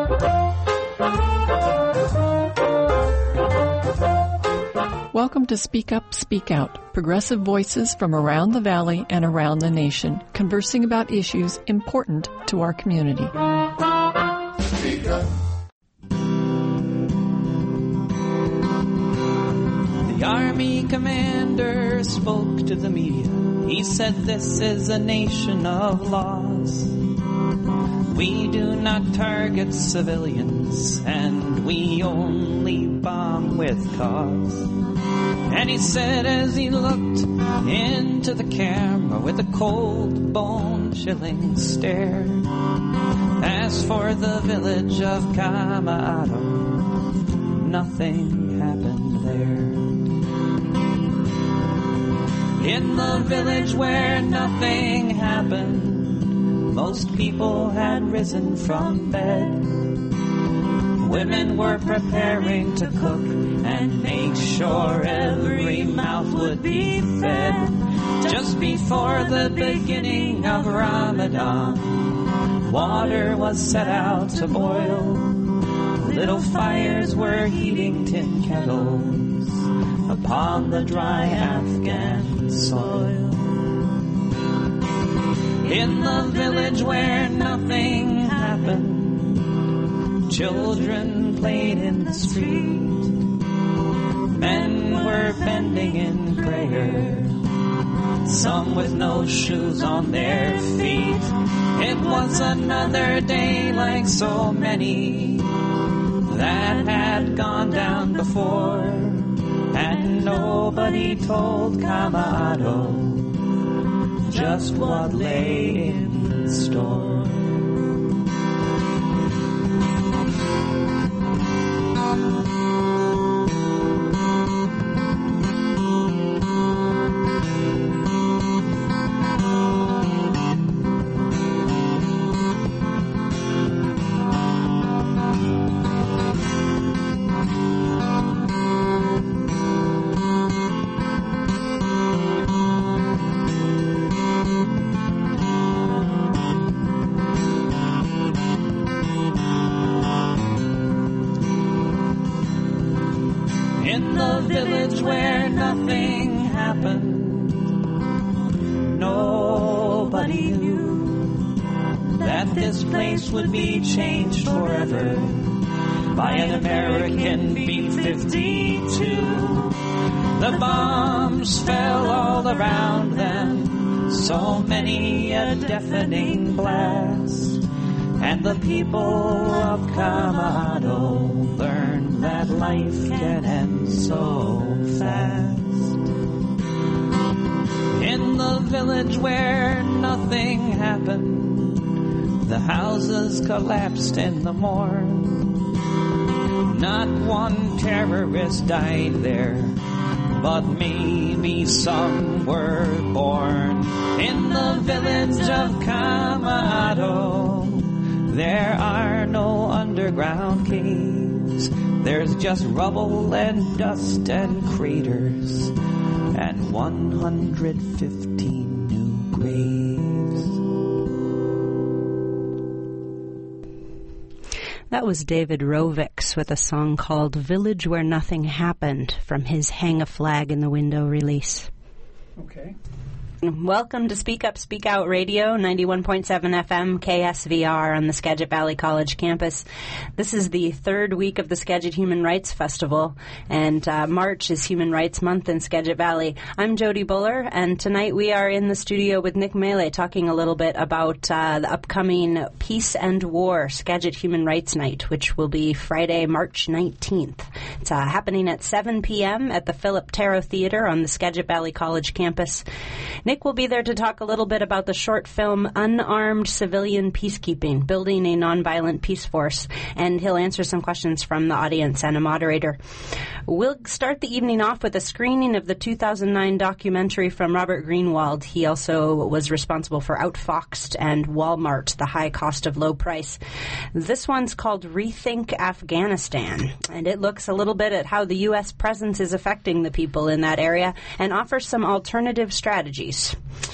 Welcome to Speak Up, Speak Out, progressive voices from around the valley and around the nation, conversing about issues important to our community. Speak up. The Army commander spoke to the media. He said this is a nation of laws. We do not target civilians, and we only bomb with cause. And he said as he looked into the camera with a cold, bone-chilling stare, as for the village of Camaro, nothing happened there. In the village where nothing happened, most people had risen from bed. Women were preparing to cook and make sure every mouth would be fed. Just before the beginning of Ramadan, water was set out to boil. Little fires were heating tin kettles upon the dry Afghan soil. In the village where nothing happened, children played in the street. Men were bending in prayer, some with no shoes on their feet. It was another day like so many that had gone down before, and nobody told Camaro just what lay in store. In the village where nothing happened, nobody knew that this place would be changed forever by an American B-52. The bombs fell all around them, so many a deafening blast, and the people of Camaro learned that life can end so fast. In the village where nothing happened, the houses collapsed in the morn. Not one terrorist died there, but maybe some were born. In the village of Camaro, there are no underground caves. There's just rubble and dust and craters and 115 new graves. That was David Rovics with a song called Village Where Nothing Happened from his Hang a Flag in the Window release. Okay. Welcome to Speak Up, Speak Out Radio, 91.7 FM KSVR on the Skagit Valley College campus. This is the third week of the Skagit Human Rights Festival, and March is Human Rights Month in Skagit Valley. I'm Jody Buller, and tonight we are in the studio with Nick Melee talking a little bit about the upcoming Peace and War Skagit Human Rights Night, which will be Friday, March 19th. It's happening at 7 p.m. at the Philip Tarot Theater on the Skagit Valley College campus. Nick will be there to talk a little bit about the short film Unarmed Civilian Peacekeeping, Building a Nonviolent Peace Force, and he'll answer some questions from the audience and a moderator. We'll start the evening off with a screening of the 2009 documentary from Robert Greenwald. He also was responsible for Outfoxed and Walmart, The High Cost of Low Price. This one's called Rethink Afghanistan, and it looks a little bit at how the U.S. presence is affecting the people in that area and offers some alternative strategies.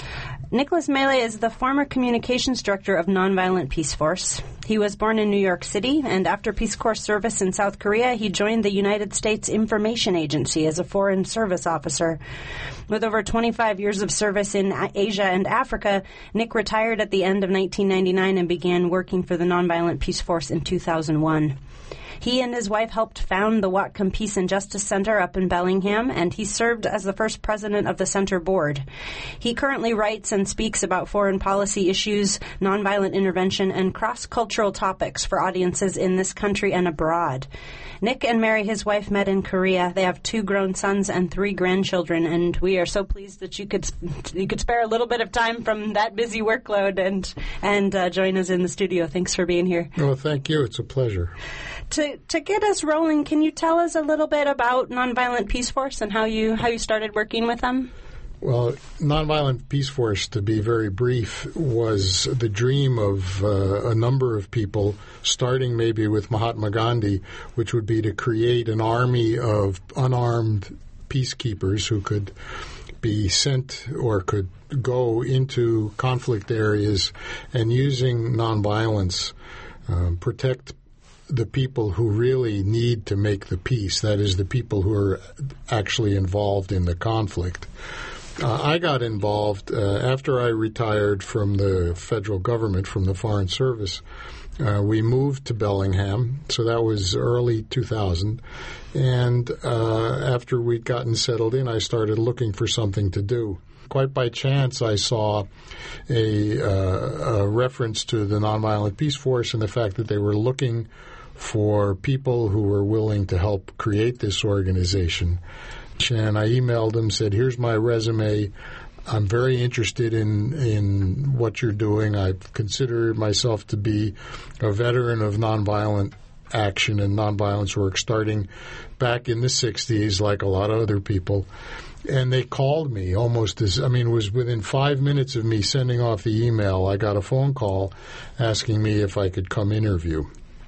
Nicholas Mele is the former communications director of Nonviolent Peace Force. He was born in New York City, and after Peace Corps service in South Korea, he joined the United States Information Agency as a foreign service officer. With over 25 years of service in Asia and Africa, Nick retired at the end of 1999 and began working for the Nonviolent Peace Force in 2001. He and his wife helped found the Whatcom Peace and Justice Center up in Bellingham, and he served as the first president of the center board. He currently writes and speaks about foreign policy issues, nonviolent intervention, and cross-cultural topics for audiences in this country and abroad. Nick and Mary, his wife, met in Korea. They have 2 grown sons and 3 grandchildren, and we are so pleased that you could spare a little bit of time from that busy workload and join us in the studio. Thanks for being here. Well, thank you. It's a pleasure. To get us rolling, can you tell us a little bit about Nonviolent Peace Force and how you started working with them? Well, Nonviolent Peace Force, to be very brief, was the dream of a number of people, starting maybe with Mahatma Gandhi, which would be to create an army of unarmed peacekeepers who could be sent or could go into conflict areas and, using nonviolence, protect the people who really need to make the peace, that is, the people who are actually involved in the conflict. I got involved after I retired from the federal government, from the Foreign Service. We moved to Bellingham, so that was early 2000. And after we'd gotten settled in, I started looking for something to do. Quite by chance, I saw a reference to the Nonviolent Peace Force and the fact that they were looking for people who were willing to help create this organization. And I emailed them, said, here's my resume. I'm very interested in what you're doing. I consider myself to be a veteran of nonviolent action and nonviolence work starting back in the 60s, like a lot of other people. And they called me almost it was within 5 minutes of me sending off the email, I got a phone call asking me if I could come interview.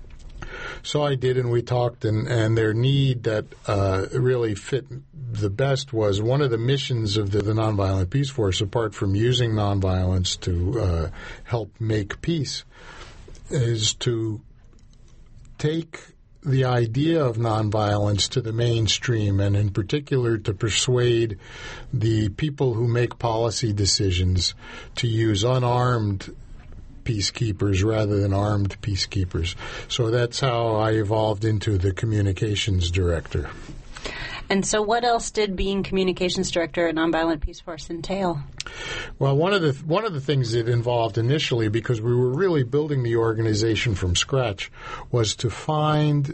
So I did, and we talked, and their need that really fit the best was one of the missions of the Nonviolent Peace Force, apart from using nonviolence to help make peace, is to take the idea of nonviolence to the mainstream, and in particular to persuade the people who make policy decisions to use unarmed peacekeepers rather than armed peacekeepers. So that's how I evolved into the communications director. And so what else did being communications director at Nonviolent Peace Force entail? Well, one of the things it involved initially, because we were really building the organization from scratch, was to find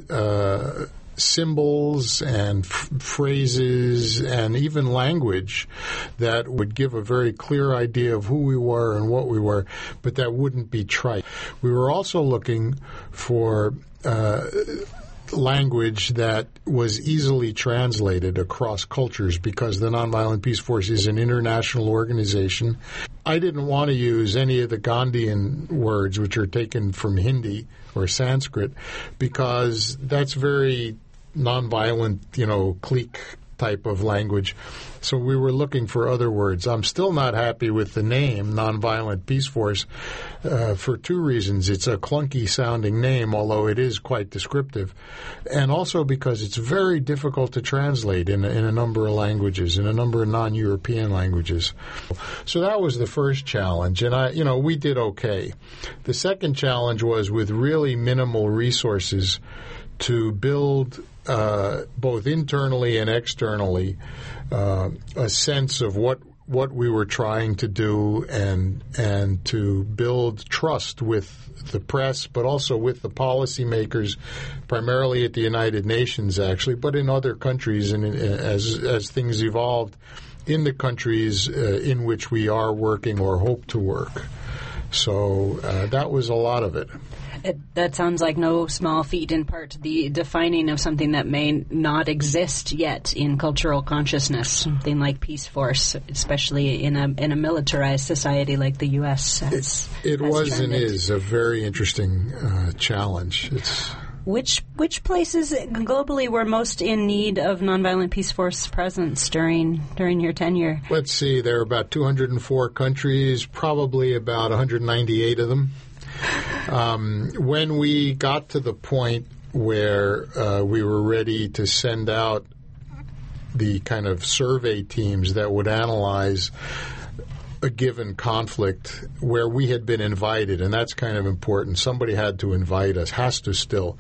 symbols and phrases and even language that would give a very clear idea of who we were and what we were, but that wouldn't be trite. We were also looking for language that was easily translated across cultures, because the Nonviolent Peace Force is an international organization. I didn't want to use any of the Gandhian words, which are taken from Hindi or Sanskrit, because that's very nonviolent, clique type of language. So we were looking for other words. I'm still not happy with the name, Nonviolent Peace Force, for 2 reasons. It's a clunky-sounding name, although it is quite descriptive, and also because it's very difficult to translate in a number of languages, in a number of non-European languages. So that was the first challenge, and we did okay. The second challenge was, with really minimal resources, to build both internally and externally a sense of what we were trying to do, and to build trust with the press, but also with the policymakers, primarily at the United Nations, actually, but in other countries, and as things evolved in the countries in which we are working or hope to work. So that was a lot of it. That sounds like no small feat, in part the defining of something that may not exist yet in cultural consciousness, something like Peace Force, especially in a militarized society like the U.S. It was and is a very interesting challenge. Which places globally were most in need of nonviolent peace force presence during your tenure? Let's see, there are about 204 countries, probably about 198 of them. When we got to the point where we were ready to send out the kind of survey teams that would analyze a given conflict, where we had been invited, and that's kind of important. Somebody had to invite us, has to still.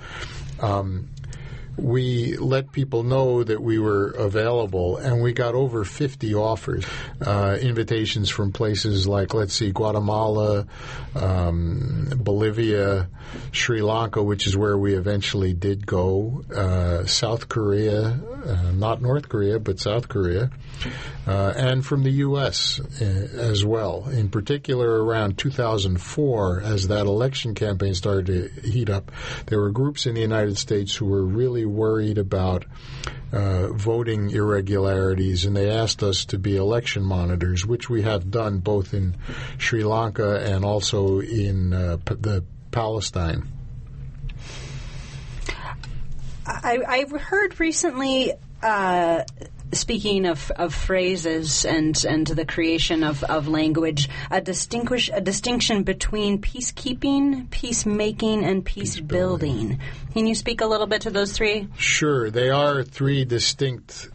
We let people know that we were available, and we got over 50 offers, invitations from places like, let's see, Guatemala, Bolivia, Sri Lanka, which is where we eventually did go, South Korea, not North Korea, but South Korea, and from the U.S. As well. In particular, around 2004, as that election campaign started to heat up, there were groups in the United States who were really worried about voting irregularities, and they asked us to be election monitors, which we have done both in Sri Lanka and also in the Palestine. I've heard recently, speaking of phrases and the creation of language, a distinction between peacekeeping, peacemaking, and peace building. Can you speak a little bit to those three? Sure. They are three distinct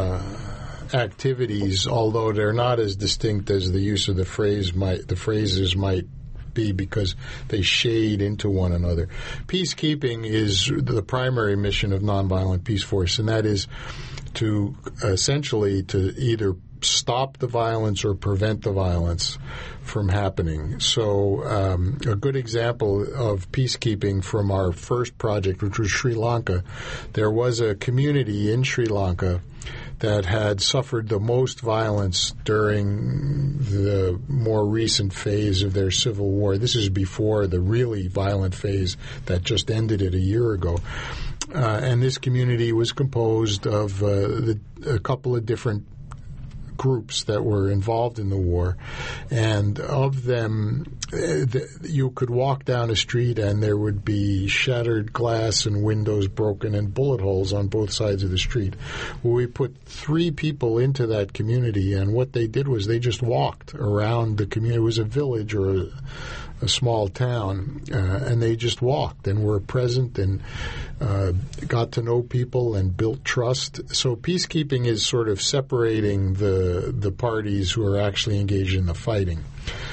activities, although they're not as distinct as the use of the phrases might be, because they shade into one another. Peacekeeping is the primary mission of Nonviolent Peace Force, and that is to essentially to either stop the violence or prevent the violence from happening. So a good example of peacekeeping from our first project, which was Sri Lanka, there was a community in Sri Lanka that had suffered the most violence during the more recent phase of their civil war. This is before the really violent phase that just ended it a year ago. And this community was composed of a couple of different groups that were involved in the war, and of them, you could walk down a street and there would be shattered glass and windows broken and bullet holes on both sides of the street. Well, we put 3 people into that community, and what they did was they just walked around the community. It was a village or a small town, and they just walked and were present and got to know people and built trust. So peacekeeping is sort of separating the parties who are actually engaged in the fighting.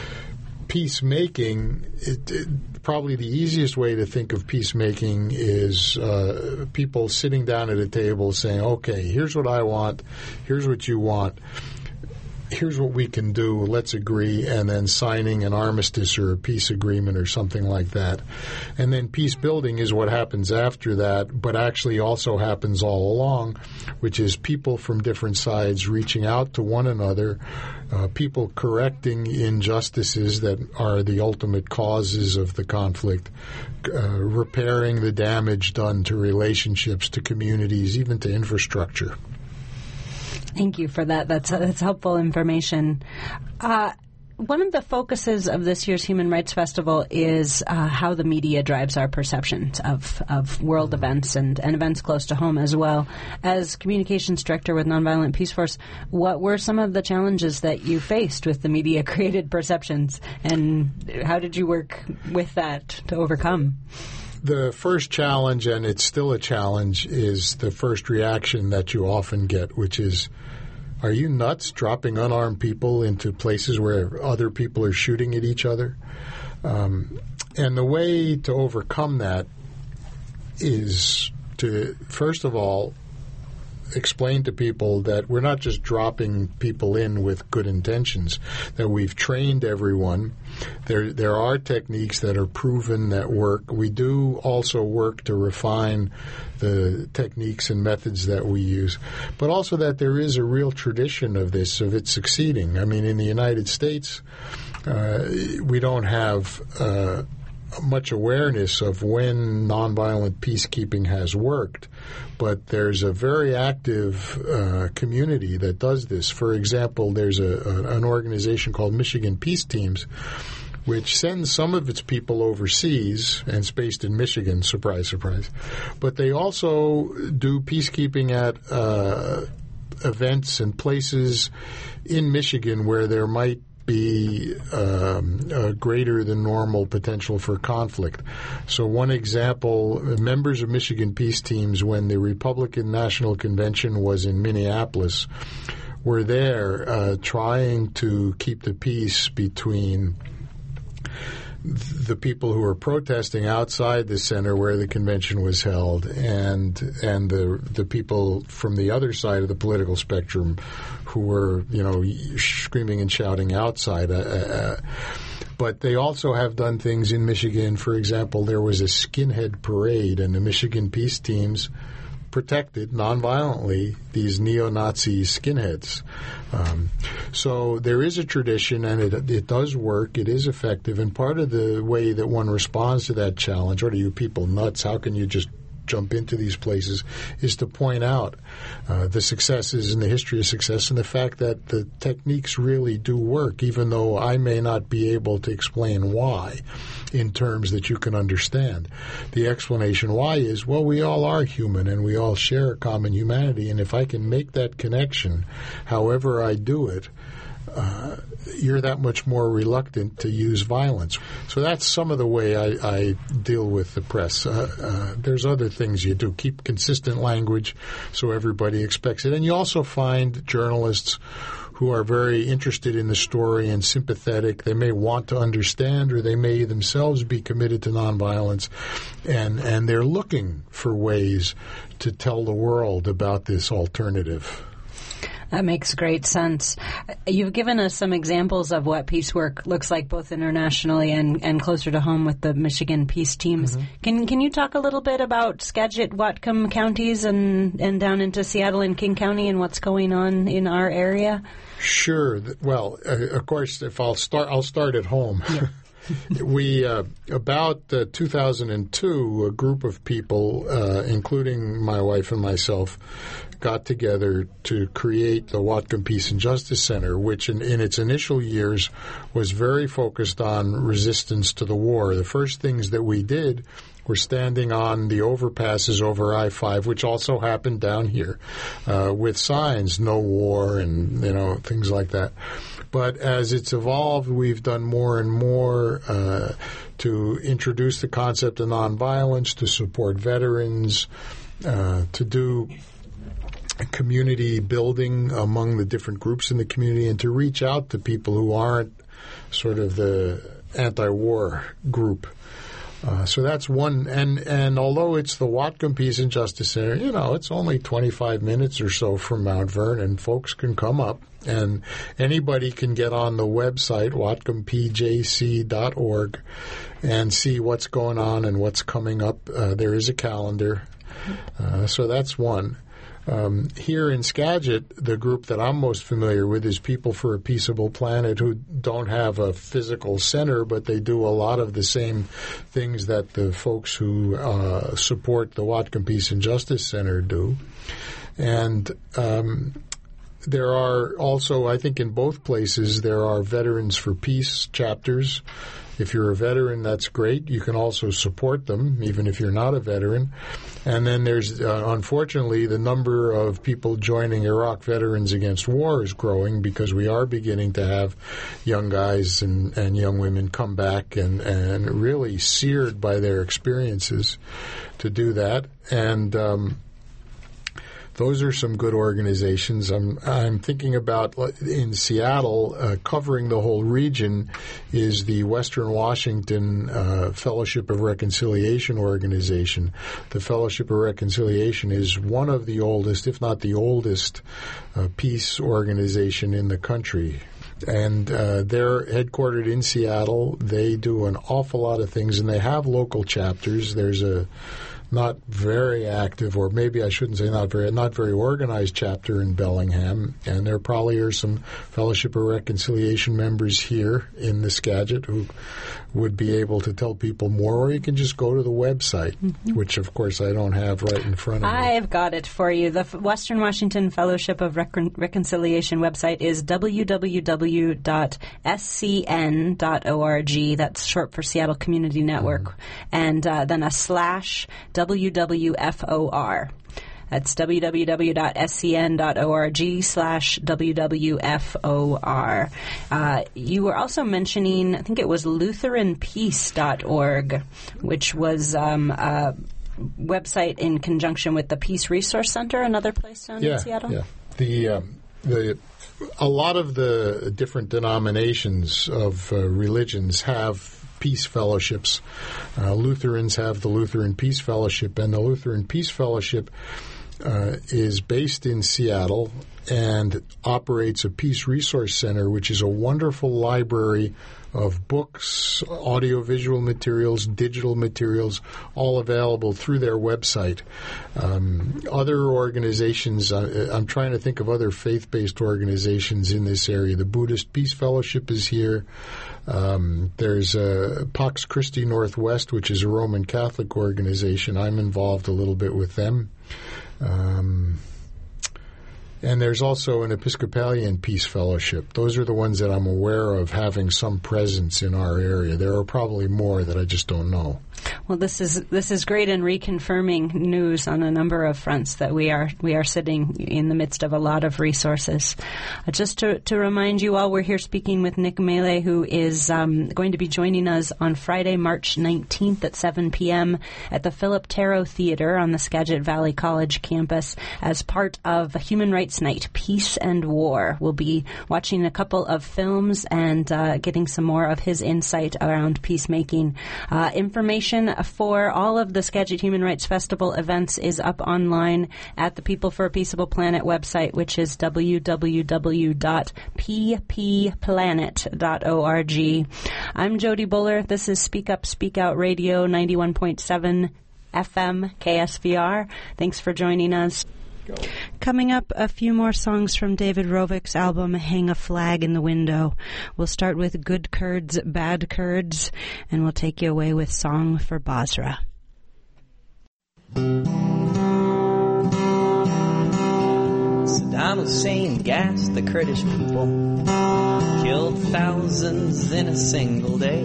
Peacemaking, probably the easiest way to think of peacemaking is people sitting down at a table saying, okay, here's what I want, here's what you want, here's what we can do, let's agree, and then signing an armistice or a peace agreement or something like that. And then peace building is what happens after that, but actually also happens all along, which is people from different sides reaching out to one another, people correcting injustices that are the ultimate causes of the conflict, repairing the damage done to relationships, to communities, even to infrastructure. Thank you for that. That's helpful information. One of the focuses of this year's Human Rights Festival is how the media drives our perceptions of world events and events close to home as well. As Communications Director with Nonviolent Peace Force, what were some of the challenges that you faced with the media-created perceptions, and how did you work with that to overcome? The first challenge, and it's still a challenge, is the first reaction that you often get, which is, are you nuts dropping unarmed people into places where other people are shooting at each other? And the way to overcome that is to, first of all, explain to people that we're not just dropping people in with good intentions, that we've trained everyone. There are techniques that are proven that work. We do also work to refine the techniques and methods that we use, but also that there is a real tradition of this, of it succeeding. I mean, in the United States, we don't have much awareness of when nonviolent peacekeeping has worked, but there's a very active community that does this. For example, there's an organization called Michigan Peace Teams which sends some of its people overseas, and it's based in Michigan, surprise, surprise. But they also do peacekeeping at events and places in Michigan where there might be a greater than normal potential for conflict. So one example, members of Michigan peace teams, when the Republican National Convention was in Minneapolis, were there trying to keep the peace between the people who were protesting outside the center where the convention was held and the people from the other side of the political spectrum who were, screaming and shouting outside. But they also have done things in Michigan. For example, there was a skinhead parade, and the Michigan peace teams protected nonviolently these neo-Nazi skinheads. So there is a tradition, and it does work. It is effective. And part of the way that one responds to that challenge, what are you people nuts? How can you just jump into these places, is to point out the successes and the history of success and the fact that the techniques really do work, even though I may not be able to explain why in terms that you can understand. The explanation why is, well, we all are human and we all share a common humanity, and if I can make that connection, however I do it, you're that much more reluctant to use violence. So that's some of the way I deal with the press. There's other things you do. Keep consistent language so everybody expects it. And you also find journalists who are very interested in the story and sympathetic. They may want to understand, or they may themselves be committed to nonviolence, and they're looking for ways to tell the world about this alternative. That makes great sense. You've given us some examples of what peace work looks like both internationally and closer to home with the Michigan peace teams. Mm-hmm. Can you talk a little bit about Skagit, Whatcom counties and down into Seattle and King County and what's going on in our area? Sure. Well, of course, if I'll start at home. Yeah. We, about 2002, a group of people, including my wife and myself, got together to create the Whatcom Peace and Justice Center, which in its initial years was very focused on resistance to the war. The first things that we did were standing on the overpasses over I-5, which also happened down here, with signs, no war, and, things like that. But as it's evolved, we've done more and more to introduce the concept of nonviolence, to support veterans, to do community building among the different groups in the community, and to reach out to people who aren't sort of the anti-war group. So that's one, and although it's the Whatcom Peace and Justice Center, it's only 25 minutes or so from Mount Vernon. Folks can come up, and anybody can get on the website, whatcompjc.org, and see what's going on and what's coming up. There is a calendar. So that's one. Here in Skagit, the group that I'm most familiar with is People for a Peaceable Planet, who don't have a physical center, but they do a lot of the same things that the folks who support the Whatcom Peace and Justice Center do. And there are also, I think in both places, there are Veterans for Peace chapters. If you're a veteran, that's great. You can also support them, even if you're not a veteran. And then there's, unfortunately, the number of people joining Iraq Veterans Against War is growing, because we are beginning to have young guys and young women come back and really seared by their experiences to do that. And those are some good organizations. I'm thinking about in Seattle, covering the whole region is the Western Washington Fellowship of Reconciliation organization. The Fellowship of Reconciliation is one of the oldest, if not the oldest, peace organization in the country. And they're headquartered in Seattle. They do an awful lot of things, and they have local chapters. There's a not very active, or maybe I shouldn't say not very organized chapter in Bellingham, and there probably are some Fellowship of Reconciliation members here in the Skagit who would be able to tell people more, or you can just go to the website, which of course I don't have right in front of me. I've got it for you. The Western Washington Fellowship of Reconciliation website is www.www.www.washington www.scn.org. That's short for Seattle Community Network. And then a /WWFOR. That's www.scn.org/WWFOR. You were also mentioning, I think it was LutheranPeace.org, which was a website in conjunction with the Peace Resource Center, another place down in Seattle. Yeah. A lot of the different denominations of religions have peace fellowships. Lutherans have the Lutheran Peace Fellowship, and the Lutheran Peace Fellowship is based in Seattle and operates a Peace Resource Center, which is a wonderful library of books, audiovisual materials, digital materials, all available through their website. Other organizations, I'm trying to think of other faith-based organizations in this area. The Buddhist Peace Fellowship is here. There's Pax Christi Northwest, which is a Roman Catholic organization. I'm involved a little bit with them. And there's also an Episcopalian Peace Fellowship. Those are the ones that I'm aware of having some presence in our area. There are probably more that I just don't know. Well, this is great and reconfirming news on a number of fronts that we are sitting in the midst of a lot of resources. Just to remind you all, we're here speaking with Nick Mele, who is going to be joining us on Friday, March 19th at 7 p.m. at the Philip Tarot Theater on the Skagit Valley College campus as part of Human Rights Night, Peace and War. We'll be watching a couple of films and getting some more of his insight around peacemaking. Information for all of the Skagit Human Rights Festival events is up online at the People for a Peaceable Planet website, which is www.ppplanet.org. I'm Jody Buller. This is Speak Up, Speak Out Radio, 91.7 FM KSVR. Thanks for joining us. Coming up, a few more songs from David Rovick's album, Hang a Flag in the Window. We'll start with Good Kurds, Bad Kurds, and we'll take you away with Song for Basra. Saddam Hussein gassed the Kurdish people, killed thousands in a single day.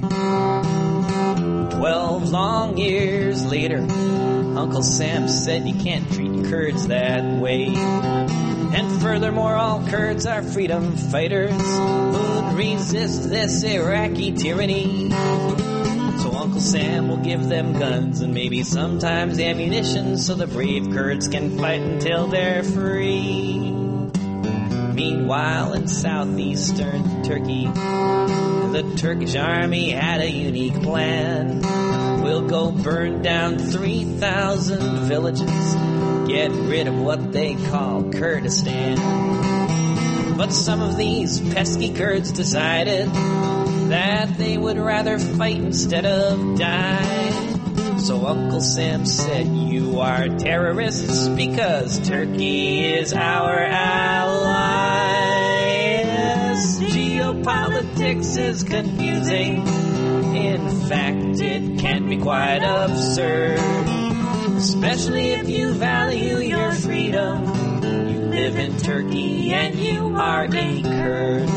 12 long years later, Uncle Sam said you can't treat Kurds that way. And furthermore, all Kurds are freedom fighters who'd resist this Iraqi tyranny. So Uncle Sam will give them guns and maybe sometimes ammunition so the brave Kurds can fight until they're free. Meanwhile, in southeastern Turkey, the Turkish army had a unique plan. We'll go burn down 3,000 villages, get rid of what they call Kurdistan. But some of these pesky Kurds decided that they would rather fight instead of die. So Uncle Sam said, you are terrorists because Turkey is our ally. Yes, geopolitics is confusing. In fact, it can be quite absurd, especially if you value your freedom. You live in Turkey and you are a Kurd.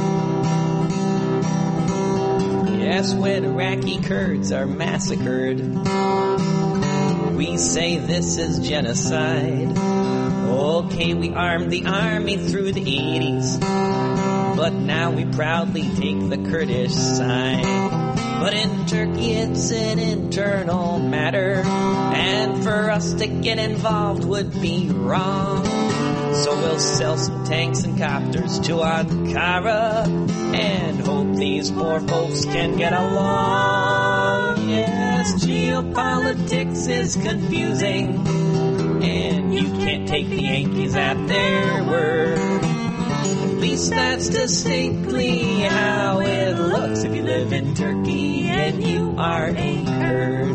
Yes, when Iraqi Kurds are massacred, we say this is genocide. Okay, we armed the army through the 80s, but now we proudly take the Kurdish side. But in Turkey it's an internal matter, and for us to get involved would be wrong. So we'll sell some tanks and copters to Ankara and hope these poor folks can get along. Yes, geopolitics is confusing, and you can't take the Yankees at their word. At least that's distinctly how it looks if you live in Turkey and you are a Kurd.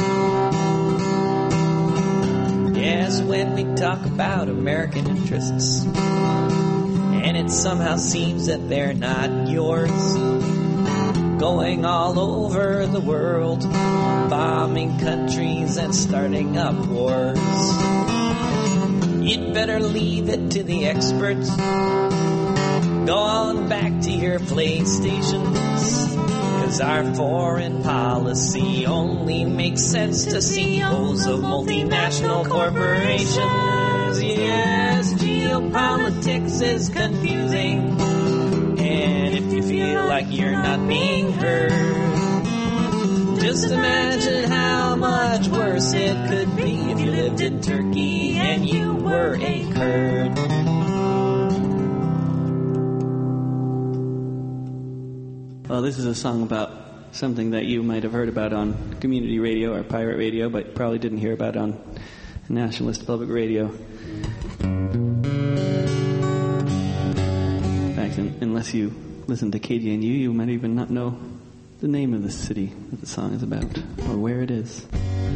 Yes, when we talk about American interests, and it somehow seems that they're not yours, going all over the world, bombing countries and starting up wars. You'd better leave it to the experts Go on back to your PlayStations, 'cause our foreign policy only makes sense to CEOs of multinational corporations. Yes, geopolitics is confusing, and if you feel like you're not being heard, just imagine how much worse it could be if you lived in Turkey and you were a Kurd. Well, this is a song about something that you might have heard about on community radio or pirate radio, but probably didn't hear about on nationalist public radio. In fact, unless you listen to KGNU, you might even not know the name of the city that the song is about or where it is.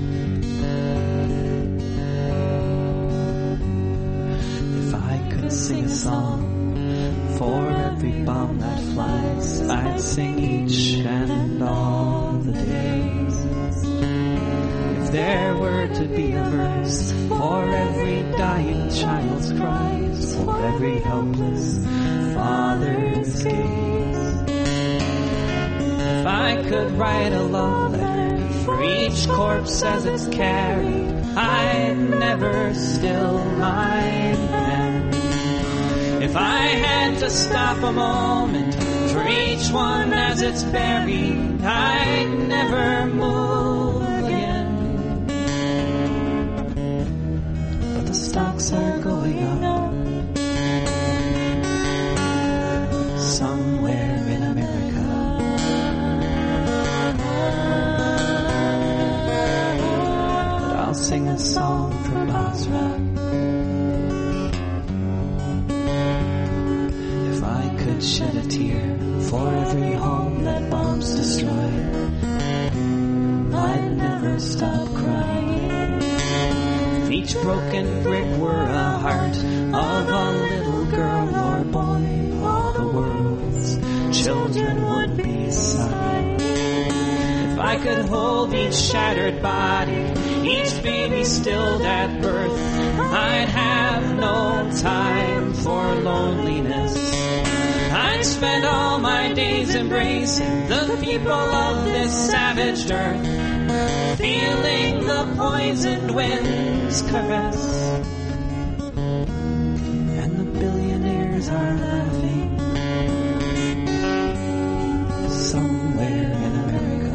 If I could sing a song for every bomb that flies, I'd sing each and all the days. If there were to be a verse for every dying child's cries, for every helpless father's gaze. If I could write a love letter for each corpse as it's carried, I'd never still my pen. If I had to stop a moment for each one as it's buried, I'd never move again. But the stocks are going up somewhere in America. But I'll sing a song for Basra. Shed a tear for every home that bombs destroy, I'd never stop crying. If each broken brick were a heart of a little girl or boy, all the world's children would be sighing. If I could hold each shattered body, each baby stilled at birth, I'd have no time for loneliness. I'd spend all my days embracing the people of this savage earth, feeling the poisoned wind's caress. And the billionaires are laughing somewhere in America.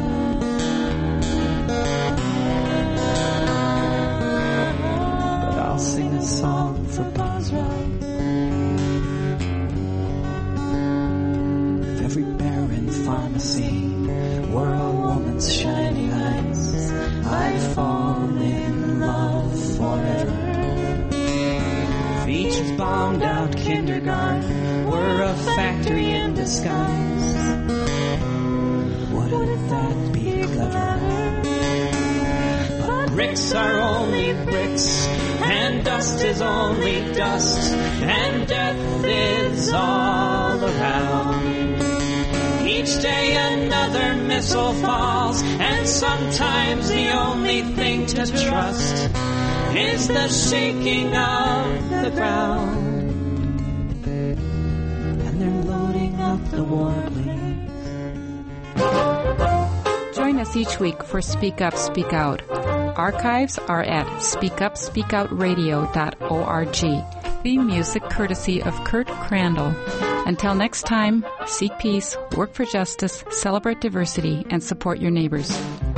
But I'll sing a song for Basra. Every barren pharmacy were a woman's shining eyes, I'd fall in love forever. If each bombed out kindergarten were a factory in disguise, wouldn't that be clever? But bricks are only bricks, and dust is only dust, and death is all around. Each day another missile falls, and sometimes the only thing to trust is the shaking of the ground. And they're loading up the warplanes. Join us each week for Speak Up, Speak Out. Archives are at speakupspeakoutradio.org. Theme music courtesy of Kurt Crandall. Until next time, seek peace, work for justice, celebrate diversity, and support your neighbors.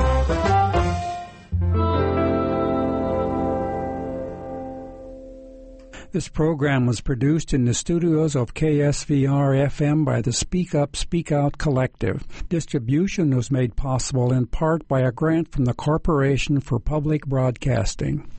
This program was produced in the studios of KSVR-FM by the Speak Up, Speak Out Collective. Distribution was made possible in part by a grant from the Corporation for Public Broadcasting.